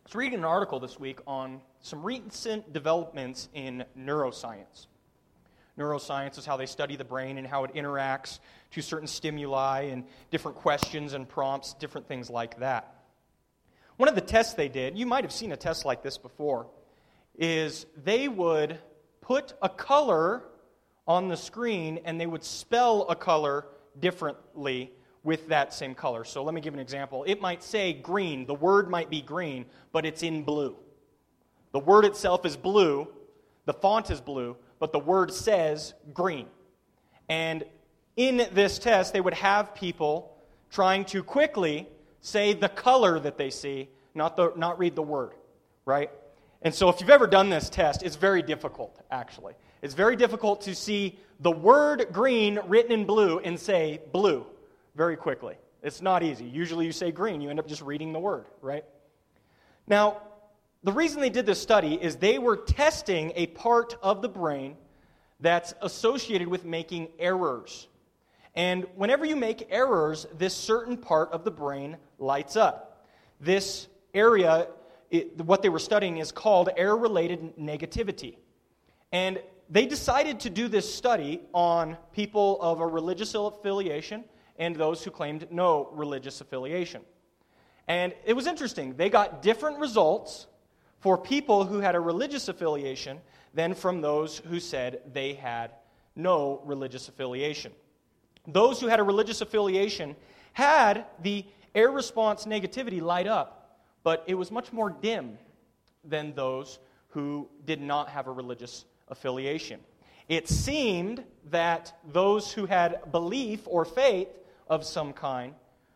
I was reading an article this week on some recent developments in neuroscience. Neuroscience is how they study the brain and how it interacts to certain stimuli and different questions and prompts, different things like that. One of the tests they did, you might have seen a test like this before, is they would put a color on the screen and they would spell a color differently with that same color. So let me give an example. It might say green. The word might be green, but it's in blue. The word itself is blue. The font is blue, but the word says green. And in this test, they would have people trying to quickly say the color that they see, not read the word, right? And so if you've ever done this test, it's very difficult, actually. It's very difficult to see the word green written in blue and say blue very quickly. It's not easy. Usually you say green, you end up just reading the word, right? Now, the reason they did this study is they were testing a part of the brain that's associated with making errors. And whenever you make errors, this certain part of the brain lights up. This area, what they were studying is called error-related negativity. And they decided to do this study on people of a religious affiliation and those who claimed no religious affiliation. And it was interesting. They got different results for people who had a religious affiliation than from those who said they had no religious affiliation. Those who had a religious affiliation had the error response negativity light up, but it was much more dim than those who did not have a religious affiliation. It seemed that those who had belief or faith of some kind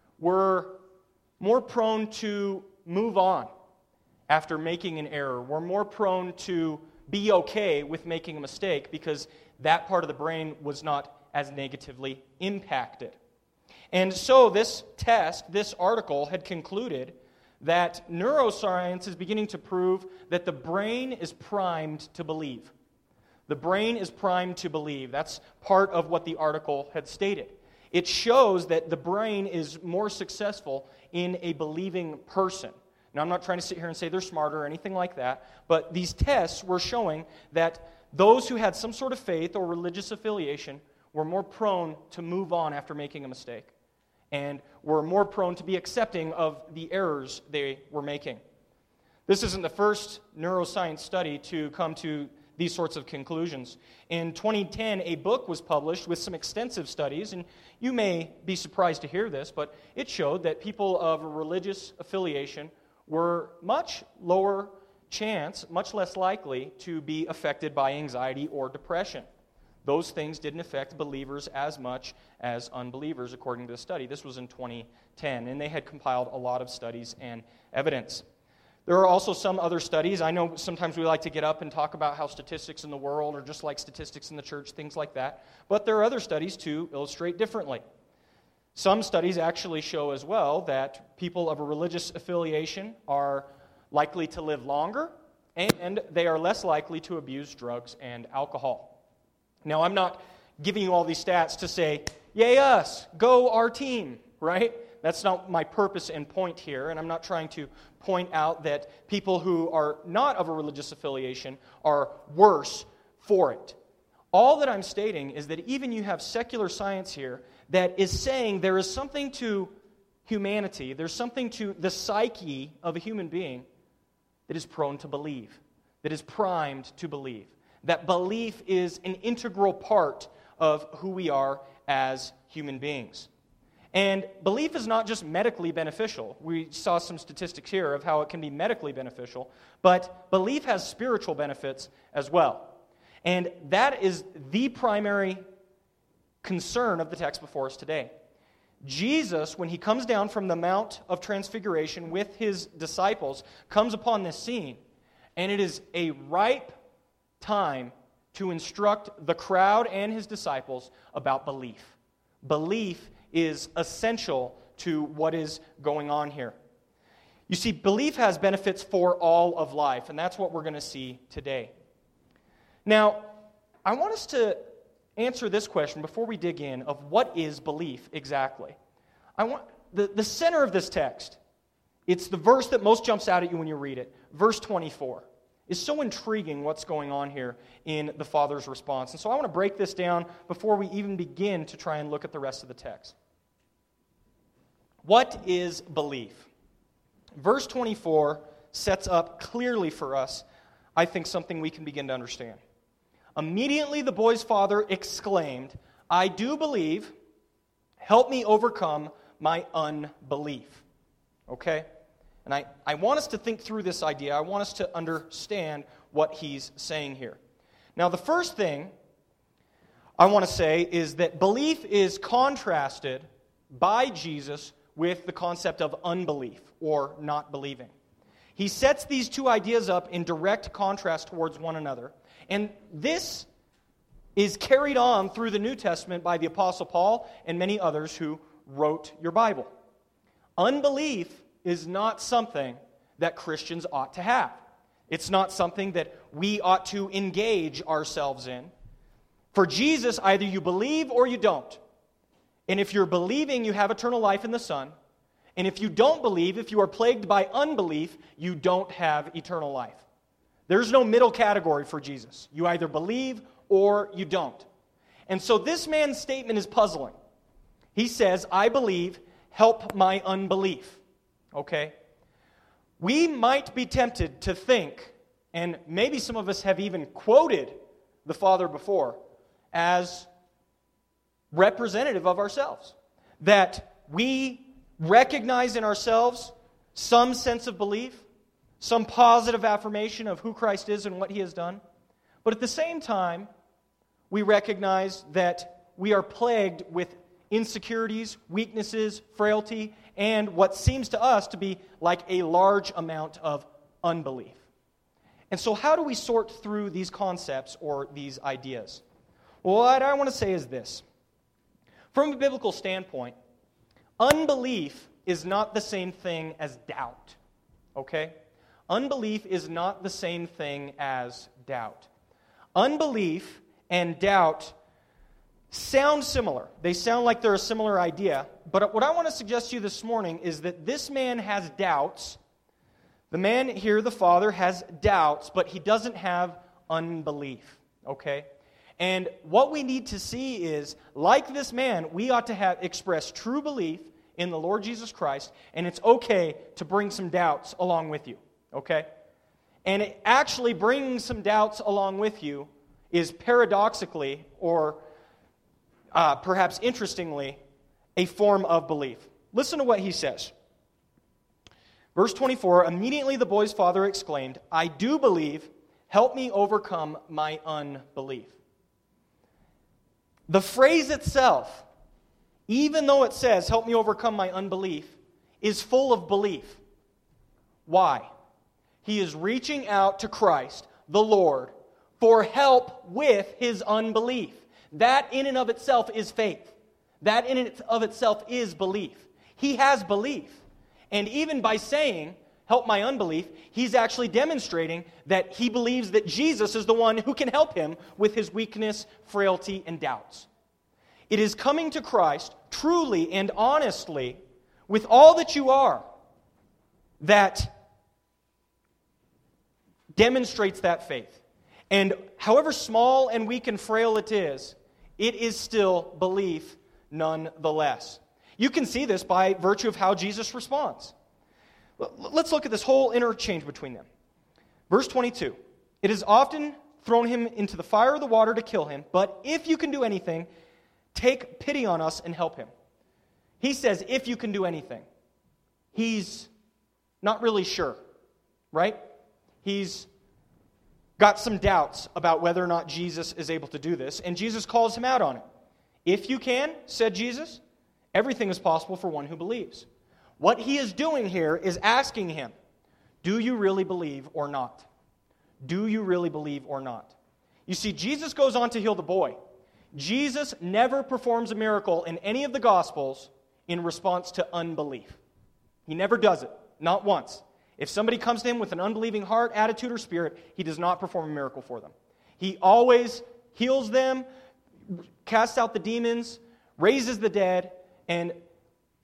were more prone to move on after making an error. Were more prone to be okay with making a mistake because that part of the brain was not as negatively impacted. And so this test, this article, had concluded that neuroscience is beginning to prove that the brain is primed to believe. The brain is primed to believe. That's part of what the article had stated. It shows that the brain is more successful in a believing person. Now, I'm not trying to sit here and say they're smarter or anything like that, but these tests were showing that those who had some sort of faith or religious affiliation were more prone to move on after making a mistake and were more prone to be accepting of the errors they were making. This isn't the first neuroscience study to come to these sorts of conclusions. In 2010, a book was published with some extensive studies, and you may be surprised to hear this, but it showed that people of a religious affiliation were much lower chance, much less likely to be affected by anxiety or depression. Those things didn't affect believers as much as unbelievers, according to the study. This was in 2010, and they had compiled a lot of studies and evidence. There are also some other studies. I know sometimes we like to get up and talk about how statistics in the world are just like statistics in the church, things like that. But there are other studies to illustrate differently. Some studies actually show as well that people of a religious affiliation are likely to live longer, and they are less likely to abuse drugs and alcohol. Now, I'm not giving you all these stats to say, yay us, go our team, right? That's not my purpose and point here, and I'm not trying to point out that people who are not of a religious affiliation are worse for it. All that I'm stating is that even you have secular science here that is saying there is something to humanity, there's something to the psyche of a human being that is prone to believe, that is primed to believe. That belief is an integral part of who we are as human beings. And belief is not just medically beneficial. We saw some statistics here of how it can be medically beneficial, but belief has spiritual benefits as well. And that is the primary concern of the text before us today. Jesus, when he comes down from the Mount of Transfiguration with his disciples, comes upon this scene, and it is a ripe time to instruct the crowd and his disciples about belief. Belief is essential to what is going on here. You see, belief has benefits for all of life, and that's what we're going to see today. Now, I want us to answer this question before we dig in of what is belief exactly. The center of this text It's the verse that most jumps out at you when you read it. Verse 24. It's so intriguing what's going on here in the Father's response. And so I want to break this down before we even begin to try and look at the rest of the text. What is belief? Verse 24 sets up clearly for us, I think, something we can begin to understand. Immediately the boy's father exclaimed, "I do believe, help me overcome my unbelief." Okay? And I want us to think through this idea. I want us to understand what he's saying here. Now, the first thing I want to say is that belief is contrasted by Jesus with the concept of unbelief or not believing. He sets these two ideas up in direct contrast towards one another. And this is carried on through the New Testament by the Apostle Paul and many others who wrote your Bible. Unbelief is not something that Christians ought to have. It's not something that we ought to engage ourselves in. For Jesus, either you believe or you don't. And if you're believing, you have eternal life in the Son. And if you don't believe, if you are plagued by unbelief, you don't have eternal life. There's no middle category for Jesus. You either believe or you don't. And so this man's statement is puzzling. He says, "I believe, help my unbelief." Okay? We might be tempted to think, and maybe some of us have even quoted the Father before, as representative of ourselves. That we recognize in ourselves some sense of belief, some positive affirmation of who Christ is and what He has done. But at the same time, we recognize that we are plagued with insecurities, weaknesses, frailty, and what seems to us to be like a large amount of unbelief. And so how do we sort through these concepts or these ideas? Well, what I want to say is this. From a biblical standpoint, unbelief is not the same thing as doubt. Okay? Unbelief is not the same thing as doubt. Unbelief and doubt sound similar. They sound like they're a similar idea. But what I want to suggest to you this morning is that this man has doubts. The man here, the father, has doubts, but he doesn't have unbelief. Okay? And what we need to see is, like this man, we ought to have expressed true belief in the Lord Jesus Christ, and it's okay to bring some doubts along with you. Okay? And actually bringing some doubts along with you is paradoxically, or perhaps interestingly, a form of belief. Listen to what he says. Verse 24, immediately the boy's father exclaimed, "I do believe, help me overcome my unbelief." The phrase itself, even though it says, "help me overcome my unbelief," is full of belief. Why? He is reaching out to Christ, the Lord, for help with his unbelief. That in and of itself is faith. That in and of itself is belief. He has belief. And even by saying, "help my unbelief," he's actually demonstrating that he believes that Jesus is the one who can help him with his weakness, frailty, and doubts. It is coming to Christ truly and honestly, with all that you are, that demonstrates that faith. And however small and weak and frail it is still belief nonetheless. You can see this by virtue of how Jesus responds. Let's look at this whole interchange between them. Verse 22. It has often thrown him into the fire or the water to kill him, but if you can do anything, take pity on us and help him. He says, if you can do anything. He's not really sure, right? He's got some doubts about whether or not Jesus is able to do this, and Jesus calls him out on it. If you can, said Jesus, everything is possible for one who believes. What he is doing here is asking him, do you really believe or not? Do you really believe or not? You see, Jesus goes on to heal the boy. Jesus never performs a miracle in any of the Gospels in response to unbelief. He never does it, not once. If somebody comes to him with an unbelieving heart, attitude, or spirit, he does not perform a miracle for them. He always heals them, casts out the demons, raises the dead, and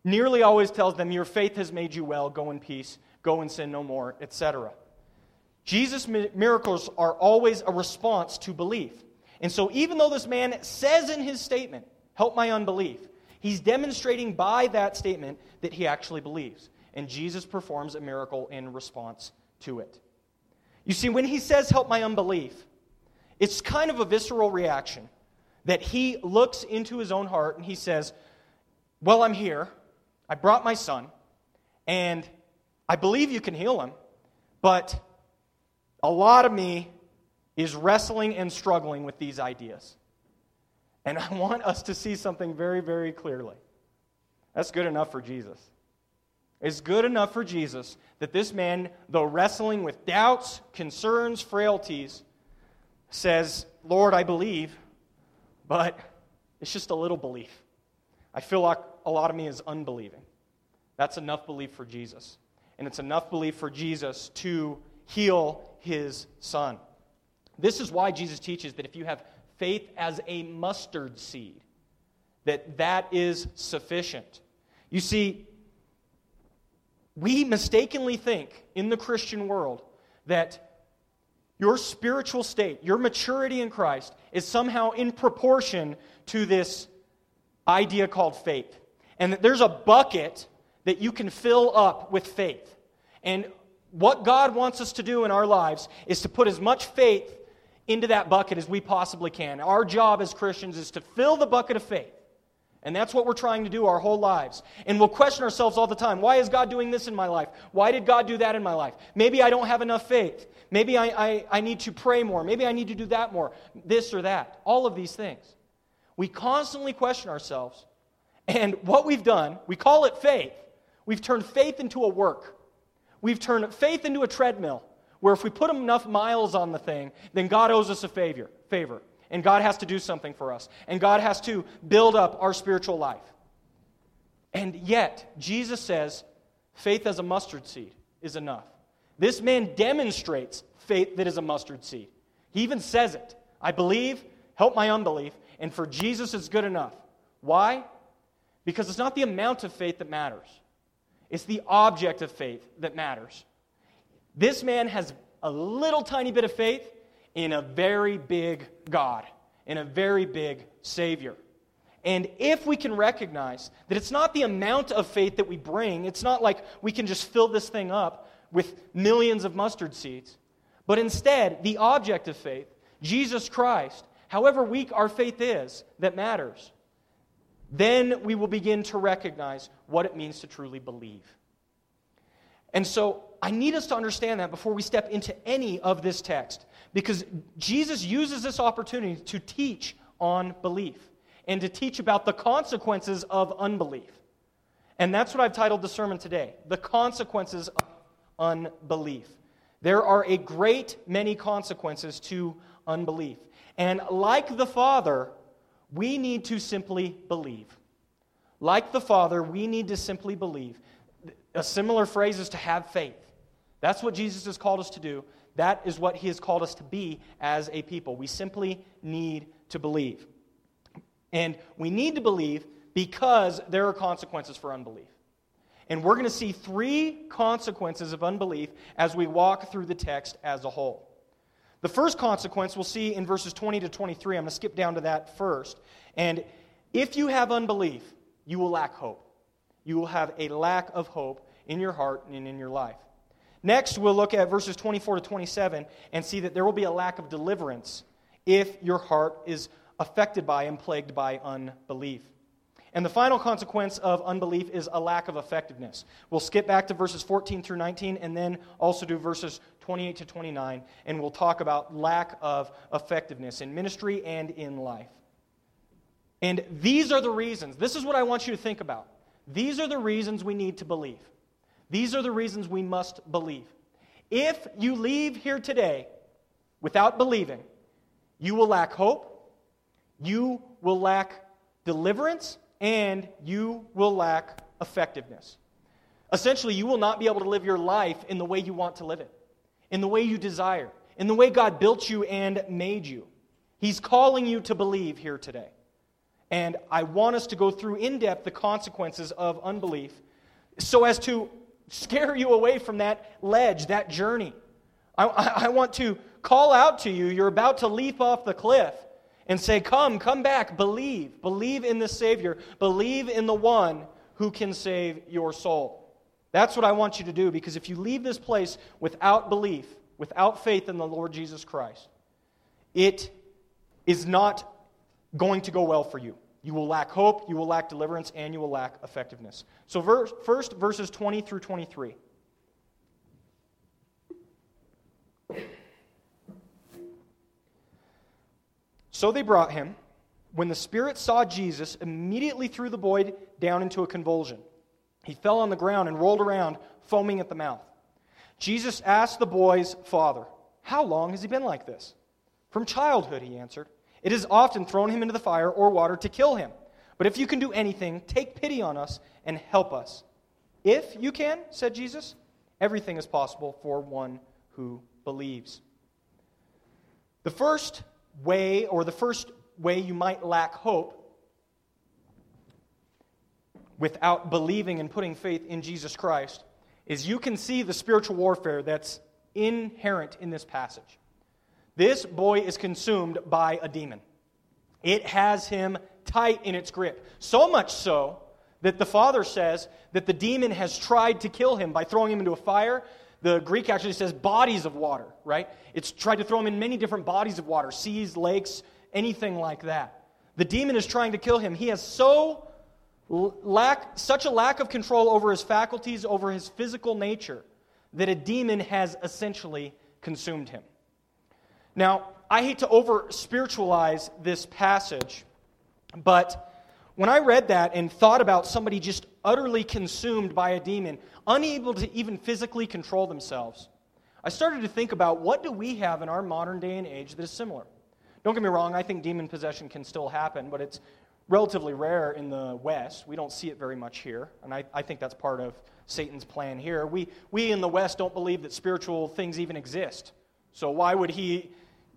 nearly always tells them, your faith has made you well, go in peace, go and sin no more, etc. Jesus' miracles are always a response to belief. And so even though this man says in his statement, help my unbelief, he's demonstrating by that statement that he actually believes. And Jesus performs a miracle in response to it. You see, when he says, help my unbelief, it's kind of a visceral reaction that he looks into his own heart and he says, well, I'm here. I brought my son, and I believe you can heal him, but a lot of me is wrestling and struggling with these ideas. And I want us to see something very, very clearly. That's good enough for Jesus. It's good enough for Jesus that this man, though wrestling with doubts, concerns, frailties, says, Lord, I believe, but it's just a little belief. I feel like a lot of me is unbelieving. That's enough belief for Jesus. And it's enough belief for Jesus to heal his son. This is why Jesus teaches that if you have faith as a mustard seed, that is sufficient. You see, we mistakenly think in the Christian world that your spiritual state, your maturity in Christ, is somehow in proportion to this idea called faith. And that there's a bucket that you can fill up with faith. And what God wants us to do in our lives is to put as much faith into that bucket as we possibly can. Our job as Christians is to fill the bucket of faith. And that's what we're trying to do our whole lives. And we'll question ourselves all the time. Why is God doing this in my life? Why did God do that in my life? Maybe I don't have enough faith. Maybe I need to pray more. Maybe I need to do that more. This or that. All of these things. We constantly question ourselves. And what we've done, we call it faith. We've turned faith into a work. We've turned faith into a treadmill, where if we put enough miles on the thing, then God owes us a favor. And God has to do something for us. And God has to build up our spiritual life. And yet, Jesus says, faith as a mustard seed is enough. This man demonstrates faith that is a mustard seed. He even says it. I believe, help my unbelief, and for Jesus it's good enough. Why? Because it's not the amount of faith that matters. It's the object of faith that matters. This man has a little tiny bit of faith in a very big God, in a very big Savior. And if we can recognize that it's not the amount of faith that we bring, it's not like we can just fill this thing up with millions of mustard seeds, but instead, the object of faith, Jesus Christ, however weak our faith is, that matters, then we will begin to recognize what it means to truly believe. And so, I need us to understand that before we step into any of this text, because Jesus uses this opportunity to teach on belief and to teach about the consequences of unbelief. And that's what I've titled the sermon today, The Consequences of Unbelief. There are a great many consequences to unbelief. And like the Father, we need to simply believe. Like the Father, we need to simply believe. A similar phrase is to have faith. That's what Jesus has called us to do. That is what He has called us to be as a people. We simply need to believe. And we need to believe because there are consequences for unbelief. And we're going to see 3 consequences of unbelief as we walk through the text as a whole. The first consequence we'll see in verses 20 to 23. I'm going to skip down to that first. And if you have unbelief, you will lack hope. You will have a lack of hope in your heart and in your life. Next, we'll look at verses 24 to 27 and see that there will be a lack of deliverance if your heart is affected by and plagued by unbelief. And the final consequence of unbelief is a lack of effectiveness. We'll skip back to verses 14 through 19 and then also do verses 28 to 29, and we'll talk about lack of effectiveness in ministry and in life. And these are the reasons. This is what I want you to think about. These are the reasons we need to believe. These are the reasons we must believe. If you leave here today without believing, you will lack hope, you will lack deliverance, and you will lack effectiveness. Essentially, you will not be able to live your life in the way you want to live it, in the way you desire, in the way God built you and made you. He's calling you to believe here today. And I want us to go through in depth the consequences of unbelief so as to scare you away from that ledge, that journey. I want to call out to you, you're about to leap off the cliff and say, come back, believe in the Savior, believe in the one who can save your soul. That's what I want you to do, because if you leave this place without belief, without faith in the Lord Jesus Christ, it is not going to go well for you. You will lack hope, you will lack deliverance, and you will lack effectiveness. So first, verses 20 through 23. So they brought him. When the spirit saw Jesus, immediately threw the boy down into a convulsion. He fell on the ground and rolled around, foaming at the mouth. Jesus asked the boy's father, "How long has he been like this?" "From childhood," he answered. "It has often thrown him into the fire or water to kill him. But if you can do anything, take pity on us and help us." "If you can," said Jesus, "everything is possible for one who believes." The first way you might lack hope without believing and putting faith in Jesus Christ is you can see the spiritual warfare that's inherent in this passage. This boy is consumed by a demon. It has him tight in its grip. So much so that the father says that the demon has tried to kill him by throwing him into a fire. The Greek actually says bodies of water, right? It's tried to throw him in many different bodies of water, seas, lakes, anything like that. The demon is trying to kill him. He has such a lack of control over his faculties, over his physical nature, that a demon has essentially consumed him. Now, I hate to over-spiritualize this passage, but when I read that and thought about somebody just utterly consumed by a demon, unable to even physically control themselves, I started to think about what do we have in our modern day and age that is similar. Don't get me wrong, I think demon possession can still happen, but it's relatively rare in the West. We don't see it very much here, and I think that's part of Satan's plan here. We in the West don't believe that spiritual things even exist. So why would he...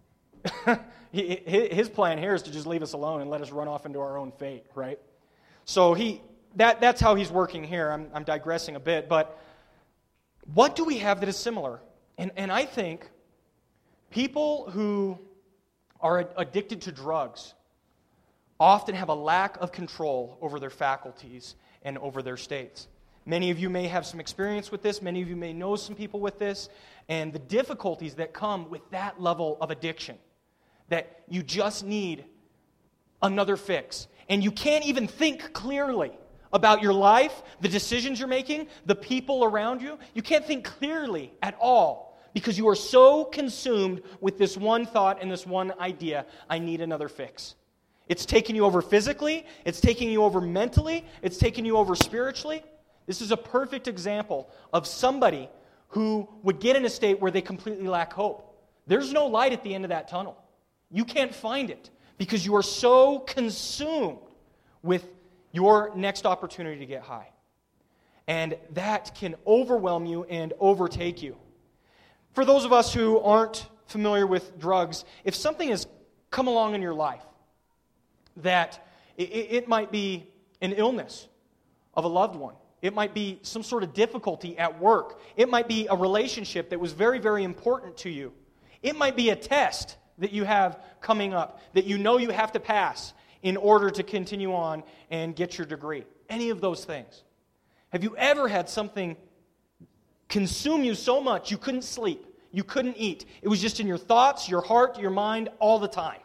his plan here is to just leave us alone and let us run off into our own fate, right? So that's how he's working here. I'm digressing a bit, but what do we have that is similar? And I think people who are addicted to drugs often have a lack of control over their faculties and over their states. Many of you may have some experience with this. Many of you may know some people with this. And the difficulties that come with that level of addiction, that you just need another fix. And you can't even think clearly about your life, the decisions you're making, the people around you. You can't think clearly at all because you are so consumed with this one thought and this one idea, I need another fix. It's taking you over physically, it's taking you over mentally, it's taking you over spiritually. This is a perfect example of somebody who would get in a state where they completely lack hope. There's no light at the end of that tunnel. You can't find it because you are so consumed with your next opportunity to get high. And that can overwhelm you and overtake you. For those of us who aren't familiar with drugs, if something has come along in your life, that it might be an illness of a loved one. It might be some sort of difficulty at work. It might be a relationship that was very, very important to you. It might be a test that you have coming up that you know you have to pass in order to continue on and get your degree. Any of those things. Have you ever had something consume you so much you couldn't sleep, you couldn't eat? It was just in your thoughts, your heart, your mind all the time.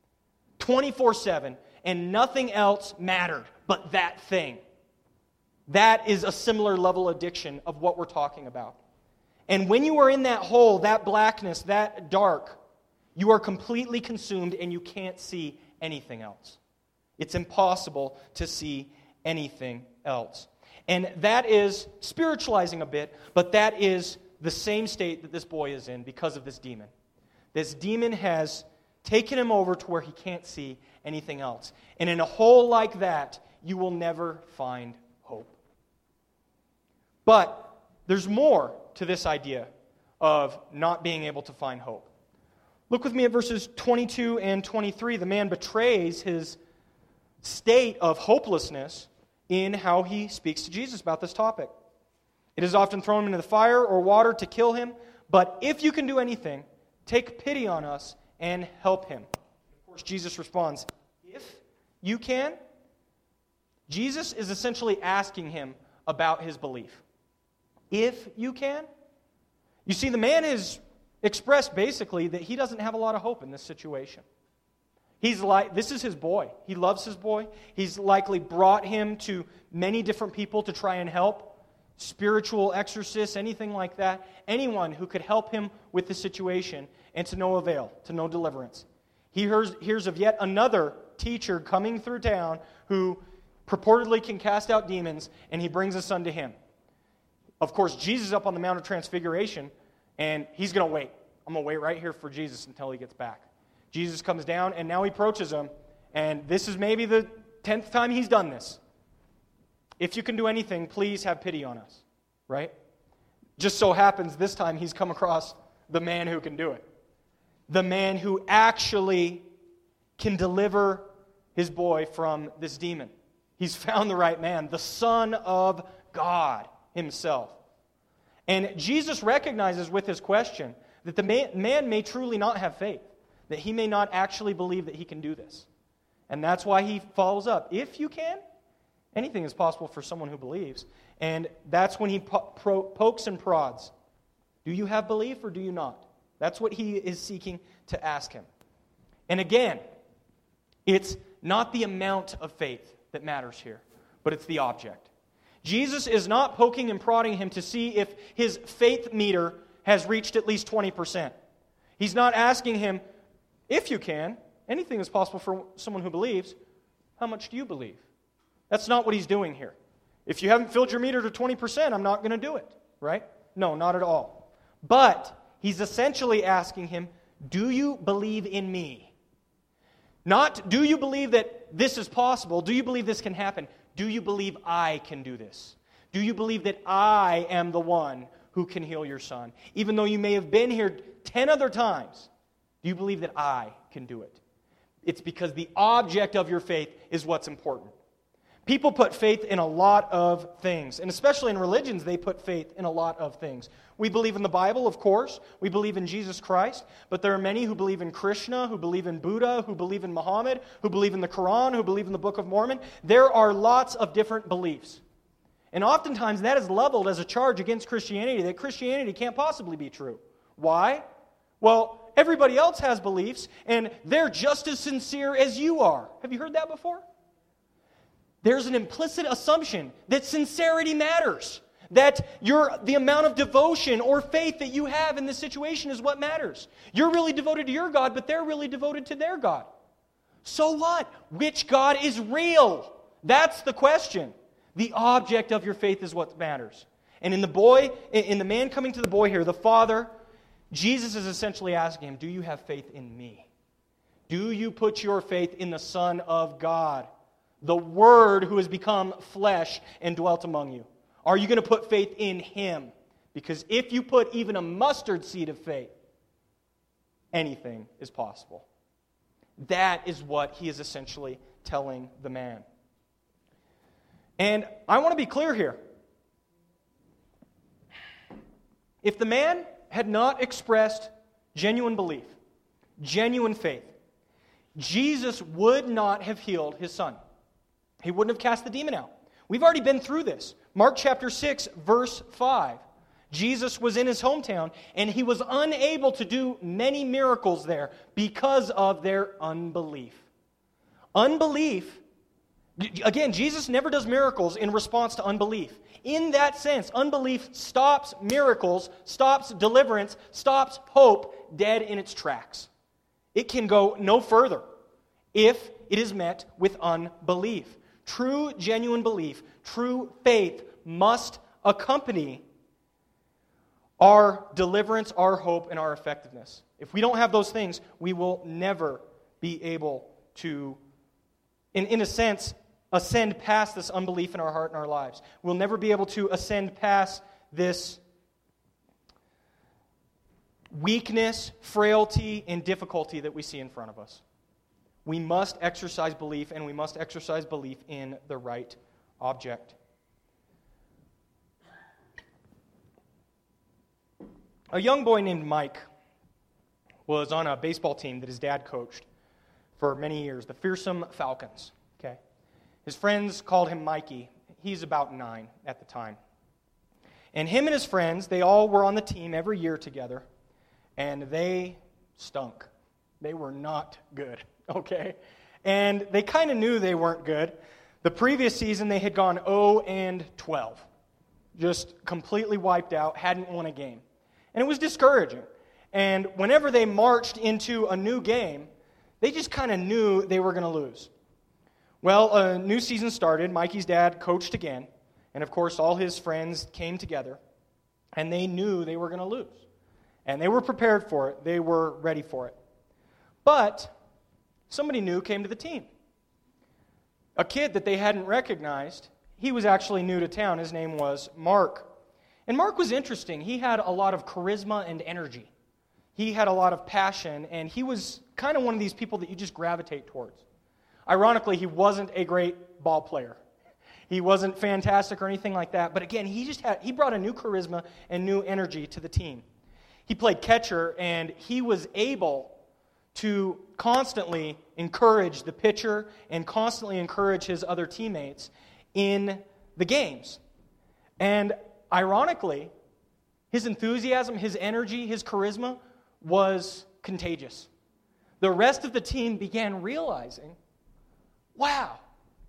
24/7, and nothing else mattered but that thing. That is a similar level of addiction of what we're talking about. And when you are in that hole, that blackness, that dark, you are completely consumed and you can't see anything else. It's impossible to see anything else. And that is spiritualizing a bit, but that is the same state that this boy is in because of this demon. This demon has taken him over to where he can't see anything else. And in a hole like that, you will never find hope. But there's more to this idea of not being able to find hope. Look with me at verses 22 and 23. The man betrays his state of hopelessness in how he speaks to Jesus about this topic. It is often thrown into the fire or water to kill him, but if you can do anything, take pity on us and help him. Of course, Jesus responds, if you can. Jesus is essentially asking him about his belief. If you can. You see, the man has expressed basically that he doesn't have a lot of hope in this situation. This is his boy. He loves his boy. He's likely brought him to many different people to try and help. Spiritual exorcists, anything like that. Anyone who could help him with the situation, and to no avail, to no deliverance. He hears of yet another teacher coming through town who purportedly can cast out demons, and he brings his son to him. Of course, Jesus is up on the Mount of Transfiguration, and he's going to wait. I'm going to wait right here for Jesus until he gets back. Jesus comes down, and now he approaches him, and this is maybe the 10th time he's done this. If you can do anything, please have pity on us, right? Just so happens this time he's come across the man who can do it. The man who actually can deliver his boy from this demon. He's found the right man, the Son of God himself. And Jesus recognizes with his question that the man may truly not have faith, that he may not actually believe that he can do this. And that's why he follows up. If you can, anything is possible for someone who believes. And that's when he pokes and prods. Do you have belief or do you not? That's what he is seeking to ask him. And again, it's not the amount of faith that matters here, but it's the object. Jesus is not poking and prodding him to see if his faith meter has reached at least 20%. He's not asking him, if you can, anything is possible for someone who believes, how much do you believe? That's not what he's doing here. If you haven't filled your meter to 20%, I'm not going to do it, right? No, not at all. But he's essentially asking him, do you believe in me? Not, do you believe that this is possible? Do you believe this can happen? Do you believe I can do this? Do you believe that I am the one who can heal your son? Even though you may have been here 10 other times, do you believe that I can do it? It's because the object of your faith is what's important. People put faith in a lot of things, and especially in religions, they put faith in a lot of things. We believe in the Bible, of course. We believe in Jesus Christ, but there are many who believe in Krishna, who believe in Buddha, who believe in Muhammad, who believe in the Quran, who believe in the Book of Mormon. There are lots of different beliefs. And oftentimes that is leveled as a charge against Christianity, that Christianity can't possibly be true. Why? Well, everybody else has beliefs, and they're just as sincere as you are. Have you heard that before? There's an implicit assumption that sincerity matters, that the amount of devotion or faith that you have in this situation is what matters. You're really devoted to your God, but they're really devoted to their God. So what? Which God is real? That's the question. The object of your faith is what matters. And in the man coming to the boy here, the father, Jesus is essentially asking him, do you have faith in me? Do you put your faith in the Son of God? The Word who has become flesh and dwelt among you. Are you going to put faith in Him? Because if you put even a mustard seed of faith, anything is possible. That is what he is essentially telling the man. And I want to be clear here. If the man had not expressed genuine belief, genuine faith, Jesus would not have healed his son. He wouldn't have cast the demon out. We've already been through this. Mark chapter 6, verse 5. Jesus was in his hometown, and he was unable to do many miracles there because of their unbelief. Unbelief, again, Jesus never does miracles in response to unbelief. In that sense, unbelief stops miracles, stops deliverance, stops hope dead in its tracks. It can go no further if it is met with unbelief. True, genuine belief, true faith must accompany our deliverance, our hope, and our effectiveness. If we don't have those things, we will never be able to, in a sense, ascend past this unbelief in our heart and our lives. We'll never be able to ascend past this weakness, frailty, and difficulty that we see in front of us. We must exercise belief, and we must exercise belief in the right object. A young boy named Mike was on a baseball team that his dad coached for many years, the Fearsome Falcons. Okay, his friends called him Mikey. He's about 9 at the time. And him and his friends, they all were on the team every year together, and they stunk. They were not good, okay? And they kind of knew they weren't good. The previous season, they had gone 0-12, just completely wiped out, hadn't won a game. And it was discouraging. And whenever they marched into a new game, they just kind of knew they were going to lose. Well, a new season started. Mikey's dad coached again. And of course, all his friends came together. And they knew they were going to lose. And they were prepared for it. They were ready for it. But somebody new came to the team. A kid that they hadn't recognized. He was actually new to town. His name was Mark. And Mark was interesting. He had a lot of charisma and energy. He had a lot of passion, and he was kind of one of these people that you just gravitate towards. Ironically, he wasn't a great ball player. He wasn't fantastic or anything like that, but again, he brought a new charisma and new energy to the team. He played catcher, and he was able to constantly encourage the pitcher and constantly encourage his other teammates in the games. And ironically, his enthusiasm, his energy, his charisma was contagious. The rest of the team began realizing, wow,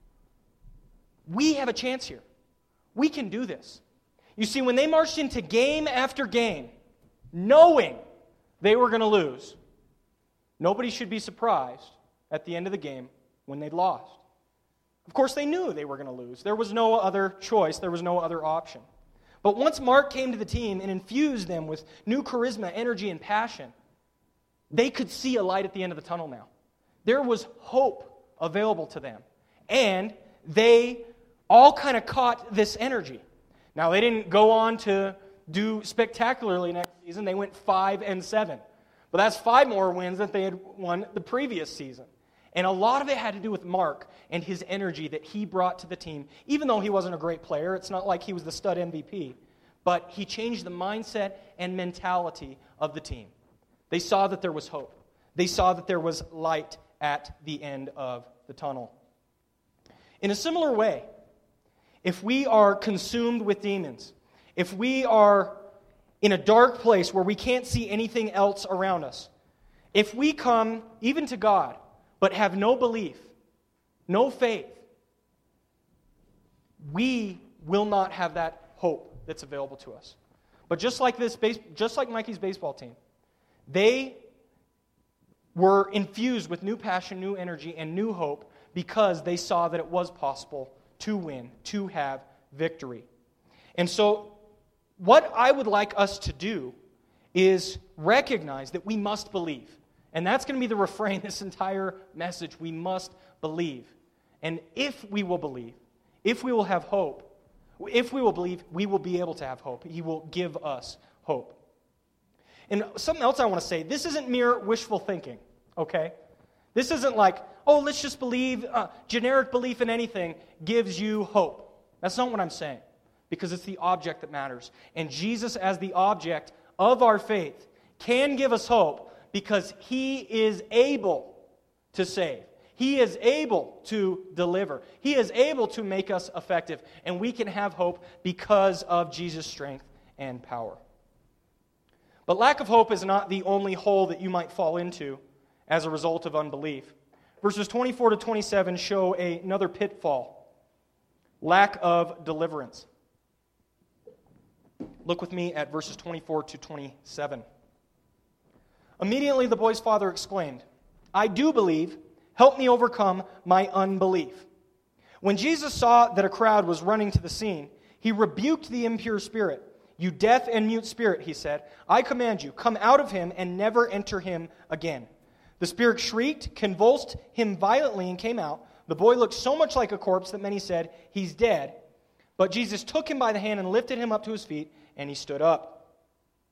we have a chance here. We can do this. You see, when they marched into game after game, knowing they were going to lose, nobody should be surprised at the end of the game when they'd lost. Of course, they knew they were going to lose. There was no other choice. There was no other option. But once Mark came to the team and infused them with new charisma, energy, and passion, they could see a light at the end of the tunnel now. There was hope available to them. And they all kind of caught this energy. Now, they didn't go on to do spectacularly next season. They went 5-7. But that's 5 more wins than they had won the previous season. And a lot of it had to do with Mark and his energy that he brought to the team. Even though he wasn't a great player, it's not like he was the stud MVP. But he changed the mindset and mentality of the team. They saw that there was hope. They saw that there was light at the end of the tunnel. In a similar way, if we are consumed with demons, if we are in a dark place where we can't see anything else around us, if we come even to God but have no belief, no faith, we will not have that hope that's available to us. But just like Mikey's baseball team, they were infused with new passion, new energy, and new hope because they saw that it was possible to win, to have victory. And so what I would like us to do is recognize that we must believe. And that's going to be the refrain, this entire message. We must believe. And if we will believe, if we will have hope, if we will believe, we will be able to have hope. He will give us hope. And something else I want to say, this isn't mere wishful thinking, okay? This isn't like, oh, let's just believe, generic belief in anything gives you hope. That's not what I'm saying, because it's the object that matters. And Jesus, as the object of our faith, can give us hope because He is able to save. He is able to deliver. He is able to make us effective. And we can have hope because of Jesus' strength and power. But lack of hope is not the only hole that you might fall into as a result of unbelief. Verses 24 to 27 show another pitfall. Lack of deliverance. Look with me at verses 24 to 27. Immediately the boy's father exclaimed, "I do believe. Help me overcome my unbelief." When Jesus saw that a crowd was running to the scene, He rebuked the impure spirit. "You deaf and mute spirit," He said, "I command you, come out of him and never enter him again." The spirit shrieked, convulsed him violently, and came out. The boy looked so much like a corpse that many said, "He's dead." But Jesus took him by the hand and lifted him up to his feet, and he stood up.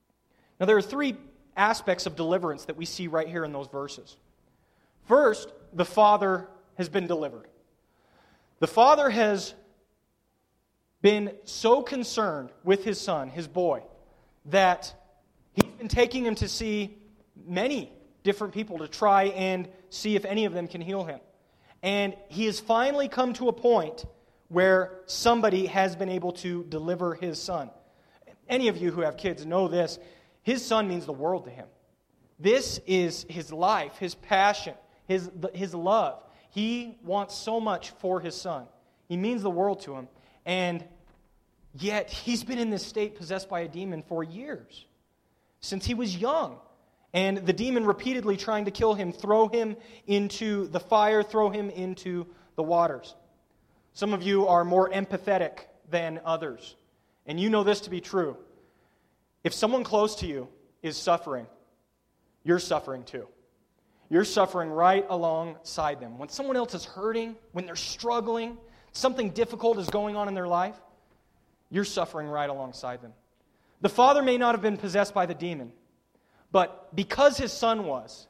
Now there are 3 aspects of deliverance that we see right here in those verses. First, the father has been delivered. The father has been so concerned with his son, his boy, that he's been taking him to see many different people to try and see if any of them can heal him. And he has finally come to a point where somebody has been able to deliver his son. Any of you who have kids know this. His son means the world to him. This is his life, his passion, his love. He wants so much for his son. He means the world to him. And yet, he's been in this state possessed by a demon for years, since he was young. And the demon repeatedly trying to kill him, throw him into the fire, throw him into the waters. Some of you are more empathetic than others. And you know this to be true. If someone close to you is suffering, you're suffering too. You're suffering right alongside them. When someone else is hurting, when they're struggling, something difficult is going on in their life, you're suffering right alongside them. The father may not have been possessed by the demon, but because his son was,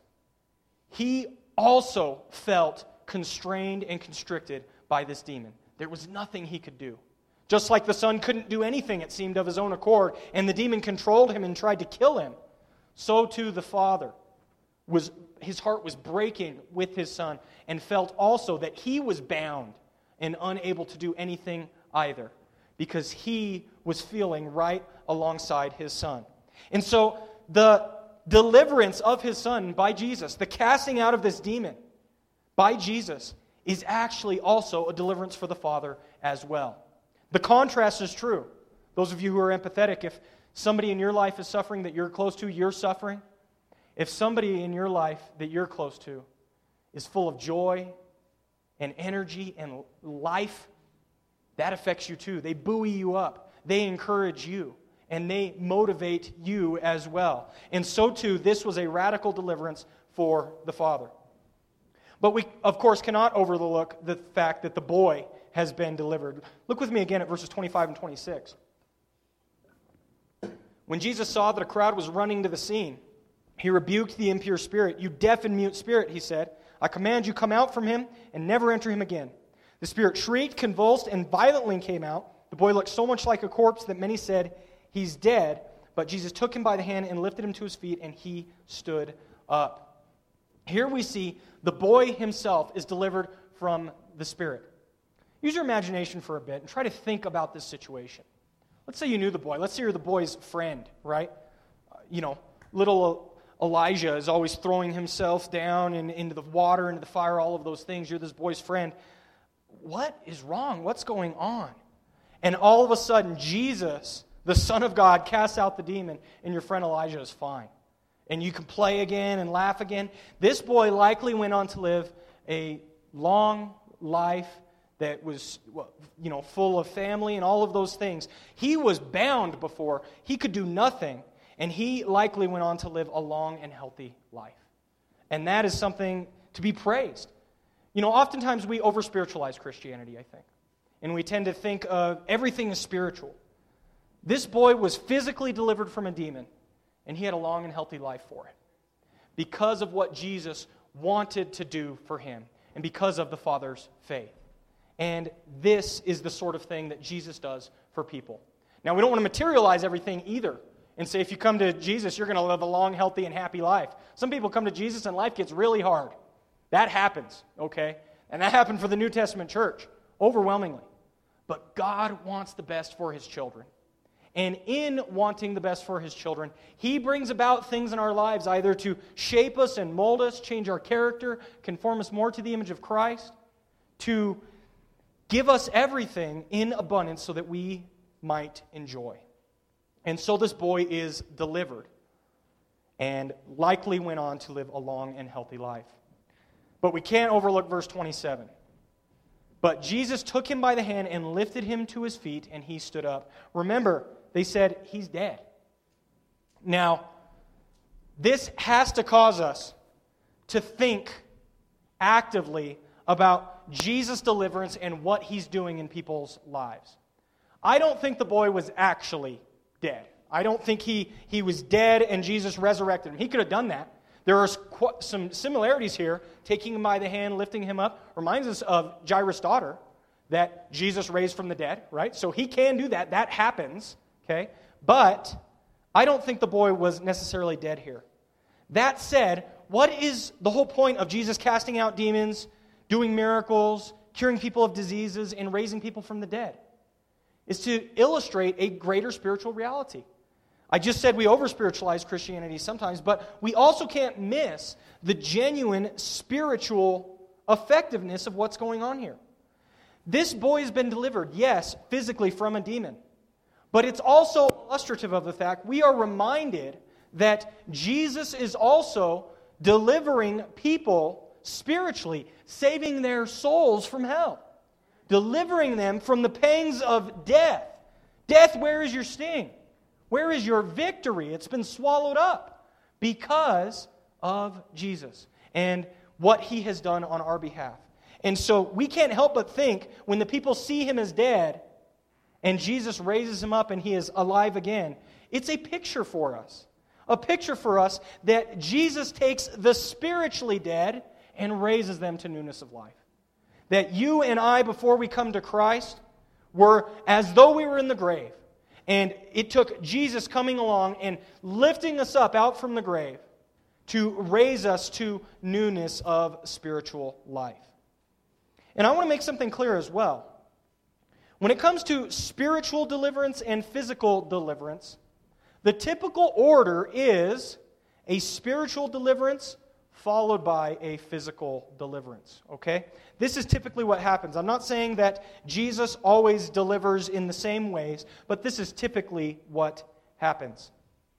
he also felt constrained and constricted by this demon. There was nothing he could do. Just like the son couldn't do anything, it seemed, of his own accord, and the demon controlled him and tried to kill him, so too the father his heart was breaking with his son and felt also that he was bound and unable to do anything either because he was feeling right alongside his son. And so the deliverance of his son by Jesus, the casting out of this demon by Jesus, is actually also a deliverance for the father as well. The contrast is true. Those of you who are empathetic, if somebody in your life is suffering that you're close to, you're suffering. If somebody in your life that you're close to is full of joy and energy and life, that affects you too. They buoy you up. They encourage you. And they motivate you as well. And so too, this was a radical deliverance for the father. But we, of course, cannot overlook the fact that the boy has been delivered. Look with me again at verses 25 and 26. When Jesus saw that a crowd was running to the scene, he rebuked the impure spirit. "You deaf and mute spirit," he said, "I command you, come out from him and never enter him again." The spirit shrieked, convulsed, and violently came out. The boy looked so much like a corpse that many said, "He's dead." But Jesus took him by the hand and lifted him to his feet, and he stood up. Here we see the boy himself is delivered from the spirit. Use your imagination for a bit and try to think about this situation. Let's say you knew the boy. Let's say you're the boy's friend, right? Little Elijah is always throwing himself down into the water, into the fire, all of those things. You're this boy's friend. What is wrong? What's going on? And all of a sudden, Jesus, the Son of God, casts out the demon, and your friend Elijah is fine. And you can play again and laugh again. This boy likely went on to live a long life that was, full of family and all of those things. He was bound before. He could do nothing. And he likely went on to live a long and healthy life. And that is something to be praised. Oftentimes we over-spiritualize Christianity, I think. And we tend to think of everything as spiritual. This boy was physically delivered from a demon, and he had a long and healthy life for it. Because of what Jesus wanted to do for him, and because of the Father's faith. And this is the sort of thing that Jesus does for people. Now, we don't want to materialize everything either and say if you come to Jesus, you're going to live a long, healthy, and happy life. Some people come to Jesus and life gets really hard. That happens, okay? And that happened for the New Testament church, overwhelmingly. But God wants the best for His children. And in wanting the best for His children, He brings about things in our lives either to shape us and mold us, change our character, conform us more to the image of Christ, to give us everything in abundance so that we might enjoy. And so this boy is delivered and likely went on to live a long and healthy life. But we can't overlook verse 27. But Jesus took him by the hand and lifted him to his feet, and he stood up. Remember, they said, he's dead. Now, this has to cause us to think actively about Jesus' deliverance and what He's doing in people's lives. I don't think the boy was actually dead. I don't think he was dead and Jesus resurrected him. He could have done that. There are some similarities here. Taking him by the hand, lifting him up, reminds us of Jairus' daughter that Jesus raised from the dead, right? So he can do that. That happens, okay? But I don't think the boy was necessarily dead here. That said, what is the whole point of Jesus casting out demons, doing miracles, curing people of diseases, and raising people from the dead? Is to illustrate a greater spiritual reality. I just said we over-spiritualize Christianity sometimes, but we also can't miss the genuine spiritual effectiveness of what's going on here. This boy has been delivered, yes, physically from a demon, but it's also illustrative of the fact we are reminded that Jesus is also delivering people spiritually, saving their souls from hell, delivering them from the pangs of death. Death, where is your sting? Where is your victory? It's been swallowed up because of Jesus and what he has done on our behalf. And so we can't help but think when the people see him as dead and Jesus raises him up and he is alive again, it's a picture for us. A picture for us that Jesus takes the spiritually dead and raises them to newness of life. That you and I, before we come to Christ, were as though we were in the grave. And it took Jesus coming along and lifting us up out from the grave to raise us to newness of spiritual life. And I want to make something clear as well. When it comes to spiritual deliverance and physical deliverance, the typical order is a spiritual deliverance followed by a physical deliverance, okay? This is typically what happens. I'm not saying that Jesus always delivers in the same ways, but this is typically what happens.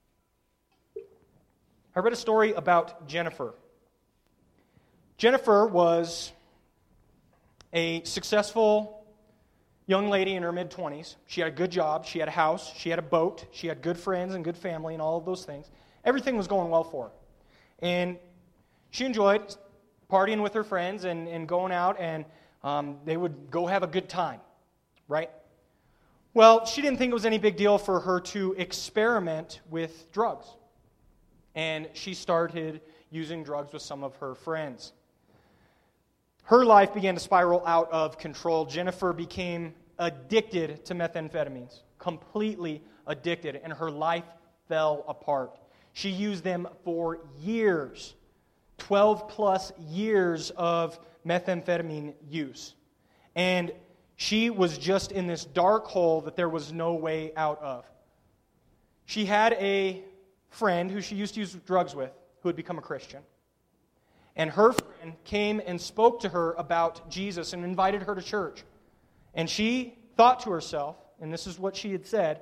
I read a story about Jennifer. Jennifer was a successful young lady in her mid-20s. She had a good job, she had a house, she had a boat, she had good friends and good family and all of those things. Everything was going well for her. And she enjoyed partying with her friends and going out, and they would go have a good time, right? Well, she didn't think it was any big deal for her to experiment with drugs. And she started using drugs with some of her friends. Her life began to spiral out of control. Jennifer became addicted to methamphetamines, completely addicted, and her life fell apart. She used them for years. 12 plus years of methamphetamine use. And she was just in this dark hole that there was no way out of. She had a friend who she used to use drugs with who had become a Christian. And her friend came and spoke to her about Jesus and invited her to church. And she thought to herself, and this is what she had said,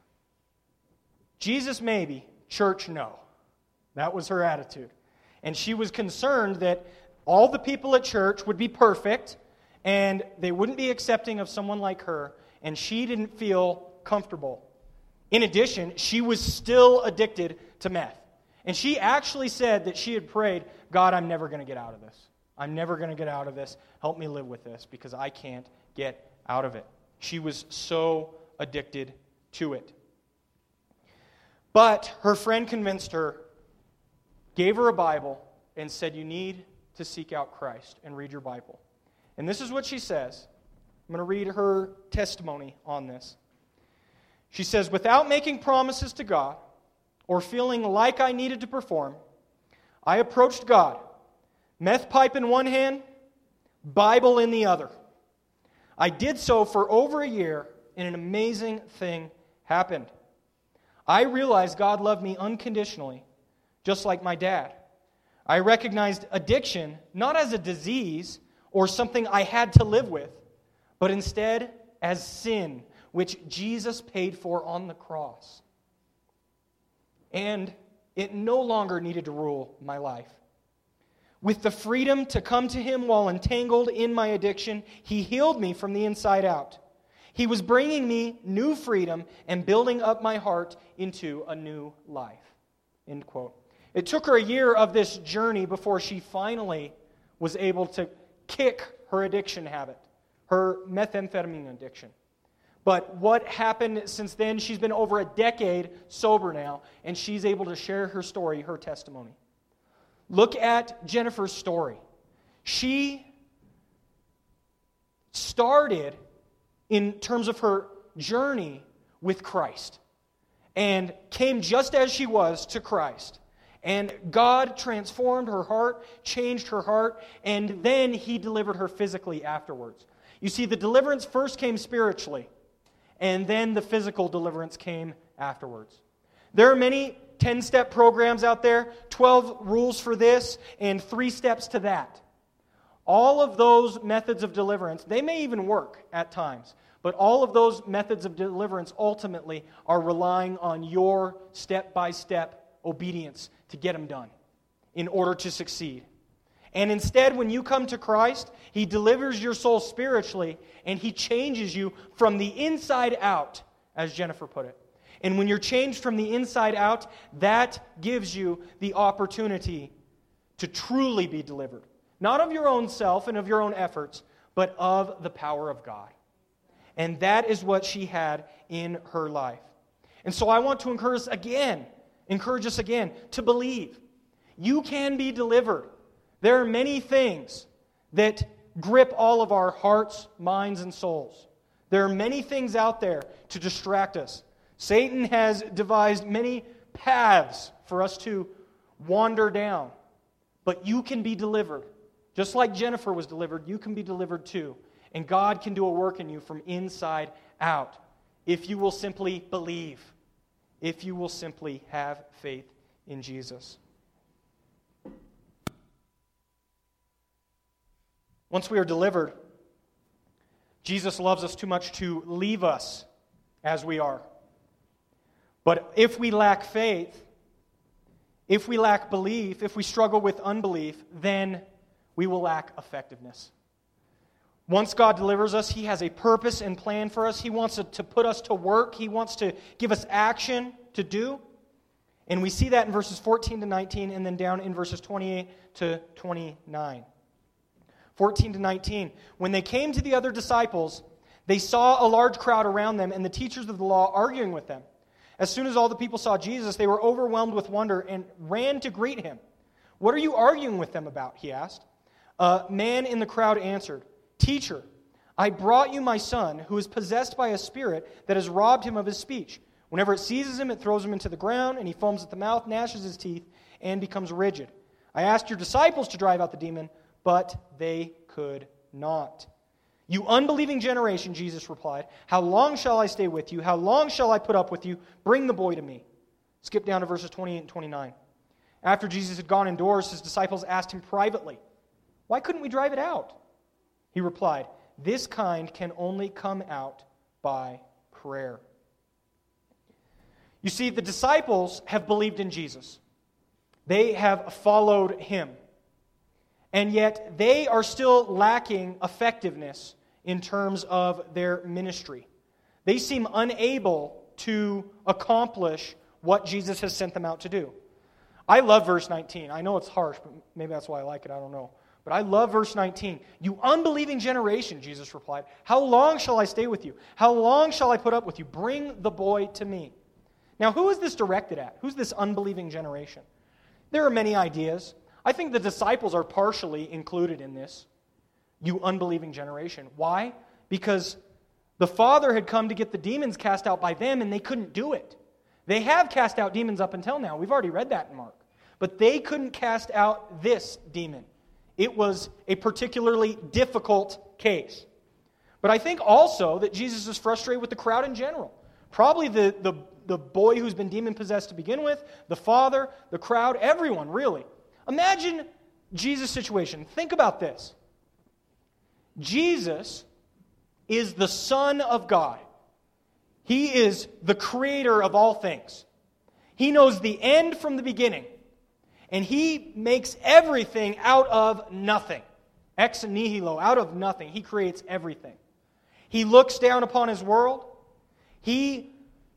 Jesus maybe, church no. That was her attitude. And she was concerned that all the people at church would be perfect and they wouldn't be accepting of someone like her, and she didn't feel comfortable. In addition, she was still addicted to meth. And she actually said that she had prayed, God, I'm never going to get out of this. I'm never going to get out of this. Help me live with this because I can't get out of it. She was so addicted to it. But her friend convinced her, gave her a Bible, and said, you need to seek out Christ and read your Bible. And this is what she says. I'm going to read her testimony on this. She says, without making promises to God or feeling like I needed to perform, I approached God, meth pipe in one hand, Bible in the other. I did so for over a year, and an amazing thing happened. I realized God loved me unconditionally, just like my dad. I recognized addiction not as a disease or something I had to live with, but instead as sin, which Jesus paid for on the cross. And it no longer needed to rule my life. With the freedom to come to Him while entangled in my addiction, He healed me from the inside out. He was bringing me new freedom and building up my heart into a new life. End quote. It took her a year of this journey before she finally was able to kick her addiction habit, her methamphetamine addiction. But what happened since then, she's been over a decade sober now, and she's able to share her story, her testimony. Look at Jennifer's story. She started in terms of her journey with Christ and came just as she was to Christ. And God transformed her heart, changed her heart, and then He delivered her physically afterwards. You see, the deliverance first came spiritually, and then the physical deliverance came afterwards. There are many 10-step programs out there, 12 rules for this, and 3 steps to that. All of those methods of deliverance, they may even work at times, but all of those methods of deliverance ultimately are relying on your step-by-step obedience to get them done in order to succeed. And instead, when you come to Christ, He delivers your soul spiritually, and He changes you from the inside out, as Jennifer put it. And when you're changed from the inside out, that gives you the opportunity to truly be delivered. Not of your own self and of your own efforts, but of the power of God. And that is what she had in her life. And so I want to encourage us again to believe. You can be delivered. There are many things that grip all of our hearts, minds, and souls. There are many things out there to distract us. Satan has devised many paths for us to wander down. But you can be delivered. Just like Jennifer was delivered, you can be delivered too. And God can do a work in you from inside out if you will simply believe. If you will simply have faith in Jesus. Once we are delivered, Jesus loves us too much to leave us as we are. But if we lack faith, if we lack belief, if we struggle with unbelief, then we will lack effectiveness. Once God delivers us, He has a purpose and plan for us. He wants to put us to work. He wants to give us action to do. And we see that in verses 14 to 19 and then down in verses 28 to 29. 14 to 19. When they came to the other disciples, they saw a large crowd around them and the teachers of the law arguing with them. As soon as all the people saw Jesus, they were overwhelmed with wonder and ran to greet Him. "What are you arguing with them about?" he asked. A man in the crowd answered, "Teacher, I brought you my son, who is possessed by a spirit that has robbed him of his speech. Whenever it seizes him, it throws him into the ground, and he foams at the mouth, gnashes his teeth, and becomes rigid. I asked your disciples to drive out the demon, but they could not." "You unbelieving generation," Jesus replied, "how long shall I stay with you? How long shall I put up with you? Bring the boy to me." Skip down to verses 28 and 29. After Jesus had gone indoors, His disciples asked Him privately, "Why couldn't we drive it out?" He replied, "This kind can only come out by prayer." You see, the disciples have believed in Jesus. They have followed Him. And yet they are still lacking effectiveness in terms of their ministry. They seem unable to accomplish what Jesus has sent them out to do. I love verse 19. I know it's harsh, but maybe that's why I like it. I don't know. But I love verse 19. "You unbelieving generation," Jesus replied, "how long shall I stay with you? How long shall I put up with you? Bring the boy to me." Now, who is this directed at? Who's this unbelieving generation? There are many ideas. I think the disciples are partially included in this. You unbelieving generation. Why? Because the Father had come to get the demons cast out by them, and they couldn't do it. They have cast out demons up until now. We've already read that in Mark. But they couldn't cast out this demon. It was a particularly difficult case. But I think also that Jesus is frustrated with the crowd in general. Probably the boy who's been demon-possessed to begin with, the father, the crowd, everyone, really. Imagine Jesus' situation. Think about this. Jesus is the Son of God. He is the creator of all things. He knows the end from the beginning. And He makes everything out of nothing. Ex nihilo, out of nothing. He creates everything. He looks down upon His world. He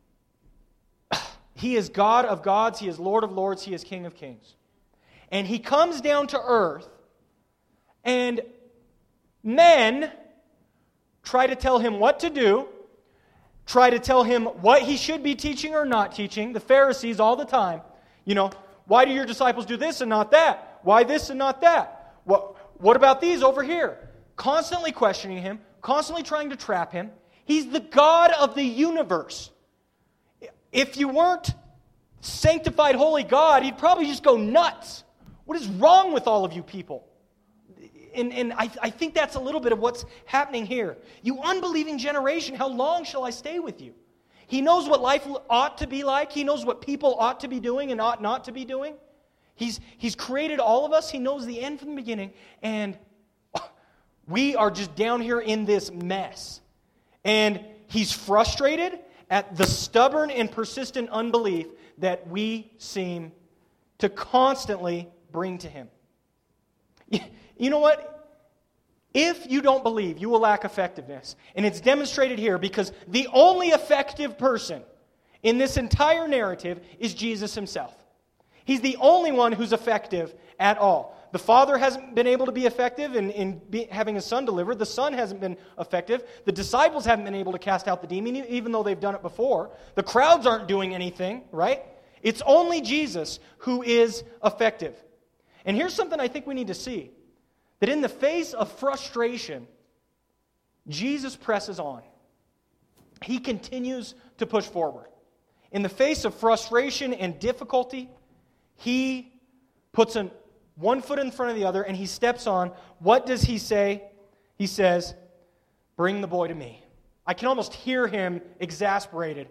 is God of gods. He is Lord of lords. He is King of kings. And He comes down to earth, and men try to tell Him what to do, try to tell Him what He should be teaching or not teaching. The Pharisees all the time, why do your disciples do this and not that? Why this and not that? What about these over here? Constantly questioning him, constantly trying to trap him. He's the God of the universe. If you weren't sanctified, holy God, he'd probably just go nuts. What is wrong with all of you people? And I think that's a little bit of what's happening here. You unbelieving generation, how long shall I stay with you? He knows what life ought to be like. He knows what people ought to be doing and ought not to be doing. He's created all of us. He knows the end from the beginning. And we are just down here in this mess. And he's frustrated at the stubborn and persistent unbelief that we seem to constantly bring to him. You know what? If you don't believe, you will lack effectiveness. And it's demonstrated here because the only effective person in this entire narrative is Jesus himself. He's the only one who's effective at all. The Father hasn't been able to be effective in having his Son delivered. The Son hasn't been effective. The disciples haven't been able to cast out the demon, even though they've done it before. The crowds aren't doing anything, right? It's only Jesus who is effective. And here's something I think we need to see. That in the face of frustration, Jesus presses on. He continues to push forward. In the face of frustration and difficulty, he puts one foot in front of the other and he steps on. What does he say? He says, "Bring the boy to me." I can almost hear him exasperated.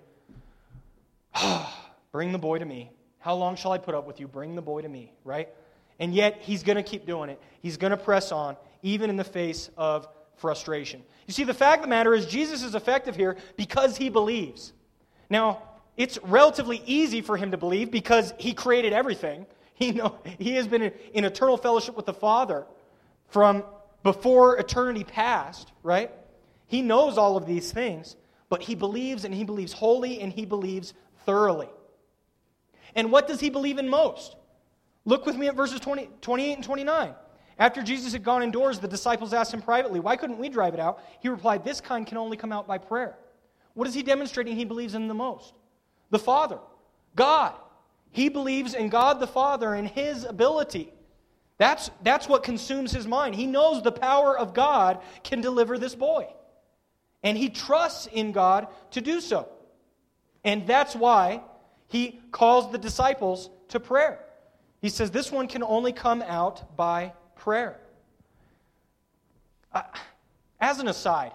"Bring the boy to me. How long shall I put up with you? Bring the boy to me," right? And yet, he's going to keep doing it. He's going to press on, even in the face of frustration. You see, the fact of the matter is, Jesus is effective here because he believes. Now, it's relatively easy for him to believe because he created everything. He has been in eternal fellowship with the Father from before eternity past, right? He knows all of these things, but he believes, and he believes wholly, and he believes thoroughly. And what does he believe in most? Look with me at verses 28 and 29. After Jesus had gone indoors, the disciples asked him privately, "Why couldn't we drive it out?" He replied, "This kind can only come out by prayer." What is he demonstrating he believes in the most? The Father, God. He believes in God the Father and his ability. That's what consumes his mind. He knows the power of God can deliver this boy. And he trusts in God to do so. And that's why he calls the disciples to prayer. He says this one can only come out by prayer. As an aside,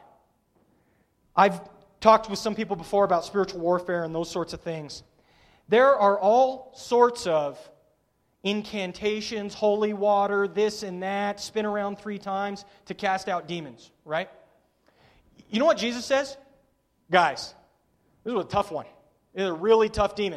I've talked with some people before about spiritual warfare and those sorts of things. There are all sorts of incantations, holy water, this and that, spin around 3 times to cast out demons, right? You know what Jesus says? Guys, this is a tough one. It's a really tough demon.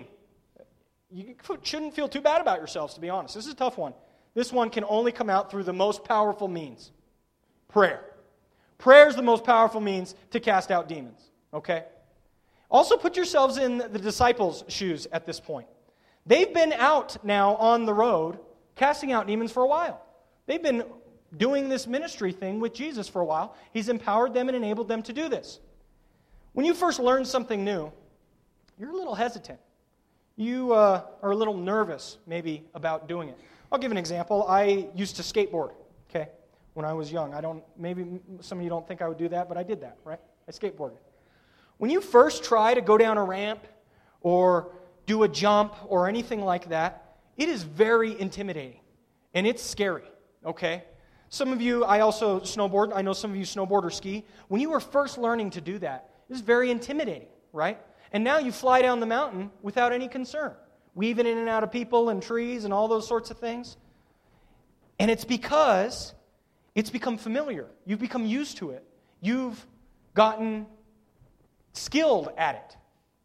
You shouldn't feel too bad about yourselves, to be honest. This is a tough one. This one can only come out through the most powerful means. Prayer. Prayer is the most powerful means to cast out demons. Okay? Also put yourselves in the disciples' shoes at this point. They've been out now on the road casting out demons for a while. They've been doing this ministry thing with Jesus for a while. He's empowered them and enabled them to do this. When you first learn something new, you're a little hesitant. You are a little nervous, maybe, about doing it. I'll give an example. I used to skateboard, okay, when I was young. Maybe some of you don't think I would do that, but I did that, right? I skateboarded. When you first try to go down a ramp or do a jump or anything like that, it is very intimidating, and it's scary, okay? Some of you, I also snowboard. I know some of you snowboard or ski. When you were first learning to do that, it was very intimidating, right? And now you fly down the mountain without any concern, weaving in and out of people and trees and all those sorts of things. And it's because it's become familiar. You've become used to it. You've gotten skilled at it.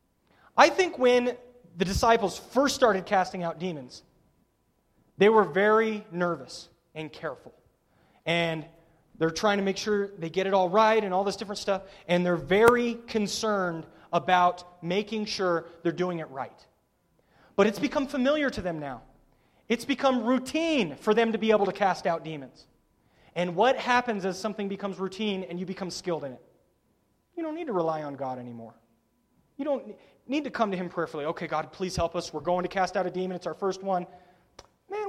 I think when the disciples first started casting out demons, they were very nervous and careful. And they're trying to make sure they get it all right and all this different stuff. And they're very concerned about making sure they're doing it right. But it's become familiar to them now. It's become routine for them to be able to cast out demons. And what happens as something becomes routine and you become skilled in it? You don't need to rely on God anymore. You don't need to come to Him prayerfully. Okay, God, please help us. We're going to cast out a demon. It's our first one. Man,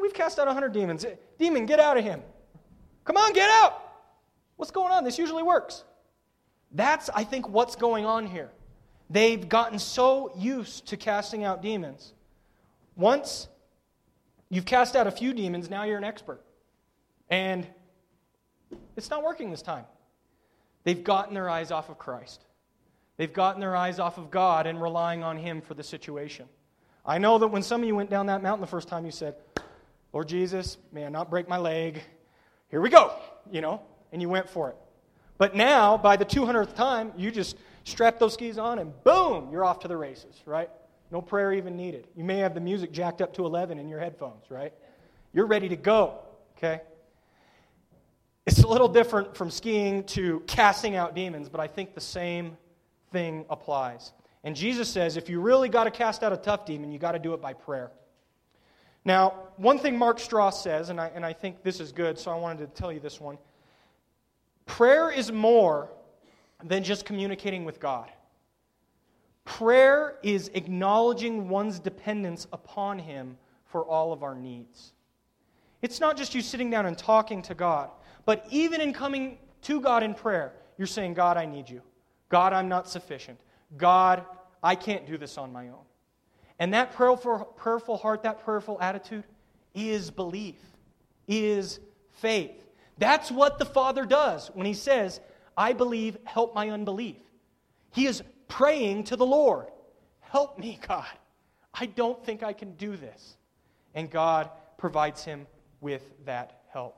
we've cast out 100 demons. Demon, get out of him. Come on, get out. What's going on? This usually works. That's, I think, what's going on here. They've gotten so used to casting out demons. Once you've cast out a few demons, now you're an expert. And it's not working this time. They've gotten their eyes off of Christ. They've gotten their eyes off of God and relying on Him for the situation. I know that when some of you went down that mountain the first time, you said, Lord Jesus, may I not break my leg. Here we go, and you went for it. But now, by the 200th time, you just strap those skis on and boom, you're off to the races, right? No prayer even needed. You may have the music jacked up to 11 in your headphones, right? You're ready to go, okay? It's a little different from skiing to casting out demons, but I think the same thing applies. And Jesus says, if you really got to cast out a tough demon, you got to do it by prayer. Now, one thing Mark Strauss says, and I think this is good, so I wanted to tell you this one. Prayer is more than just communicating with God. Prayer is acknowledging one's dependence upon Him for all of our needs. It's not just you sitting down and talking to God, but even in coming to God in prayer, you're saying, God, I need you. God, I'm not sufficient. God, I can't do this on my own. And that prayerful heart, that prayerful attitude is belief, is faith. That's what the Father does when He says, I believe, help my unbelief. He is praying to the Lord. Help me, God. I don't think I can do this. And God provides him with that help.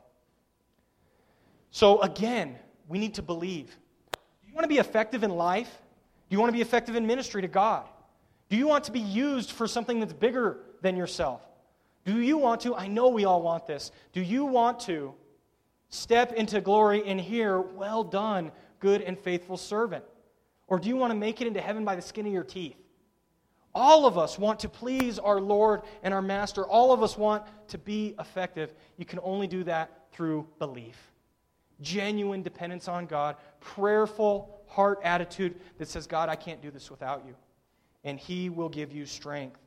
So again, we need to believe. Do you want to be effective in life? Do you want to be effective in ministry to God? Do you want to be used for something that's bigger than yourself? Do you want to, I know we all want this, do you want to step into glory and hear, well done, good and faithful servant? Or do you want to make it into heaven by the skin of your teeth? All of us want to please our Lord and our Master. All of us want to be effective. You can only do that through belief. Genuine dependence on God, prayerful heart attitude that says, God, I can't do this without you. And He will give you strength.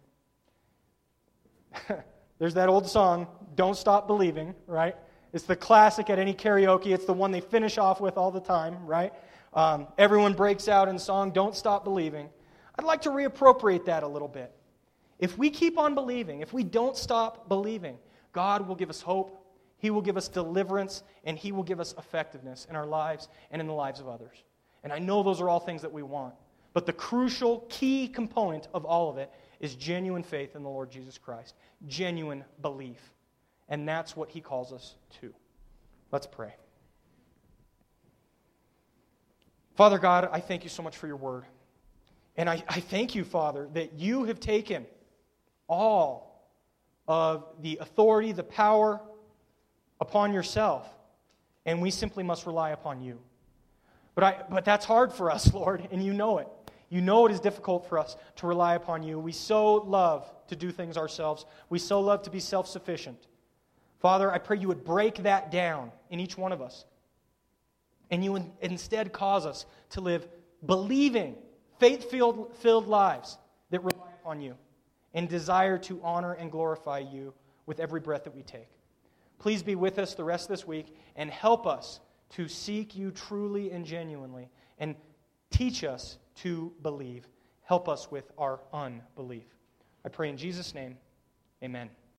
There's that old song, Don't Stop Believing, right? It's the classic at any karaoke. It's the one they finish off with all the time, right? Everyone breaks out in song, Don't Stop Believing. I'd like to reappropriate that a little bit. If we keep on believing, if we don't stop believing, God will give us hope, He will give us deliverance, and He will give us effectiveness in our lives and in the lives of others. And I know those are all things that we want. But the crucial, key component of all of it is genuine faith in the Lord Jesus Christ. Genuine belief. And that's what He calls us to. Let's pray. Father God, I thank You so much for Your word. And I thank You, Father, that You have taken all of the authority, the power upon Yourself, and we simply must rely upon You. But that's hard for us, Lord, and You know it. You know it is difficult for us to rely upon You. We so love to do things ourselves. We so love to be self-sufficient. Father, I pray You would break that down in each one of us. And You would instead cause us to live believing, faith-filled lives that rely upon You and desire to honor and glorify You with every breath that we take. Please be with us the rest of this week and help us to seek You truly and genuinely and teach us to believe. Help us with our unbelief. I pray in Jesus' name, amen.